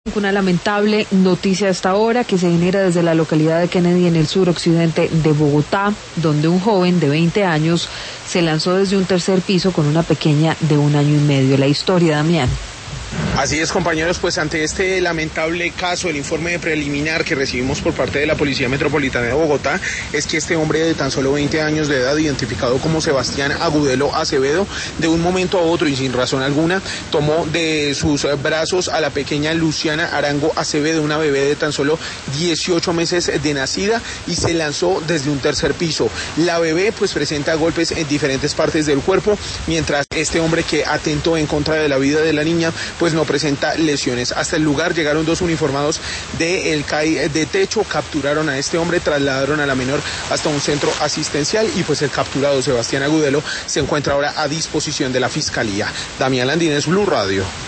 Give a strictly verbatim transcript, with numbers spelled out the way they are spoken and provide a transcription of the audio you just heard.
Una lamentable noticia hasta ahora que se genera desde la localidad de Kennedy en el suroccidente de Bogotá, donde un joven de veinte años se lanzó desde un tercer piso con una pequeña de un año y medio. La historia, Damián. Así es, compañeros, pues ante este lamentable caso, el informe preliminar que recibimos por parte de la Policía Metropolitana de Bogotá es que este hombre de tan solo veinte años de edad, identificado como Sebastián Agudelo Acevedo, de un momento a otro y sin razón alguna, tomó de sus brazos a la pequeña Luciana Arango Acevedo, una bebé de tan solo dieciocho meses de nacida, y se lanzó desde un tercer piso. La bebé pues presenta golpes en diferentes partes del cuerpo, mientras este hombre que atentó en contra de la vida de la niña pues no presenta lesiones. Hasta el lugar llegaron dos uniformados del C A I de Techo, capturaron a este hombre, trasladaron a la menor hasta un centro asistencial y pues el capturado Sebastián Agudelo se encuentra ahora a disposición de la Fiscalía. Damián Landines, Blue Radio.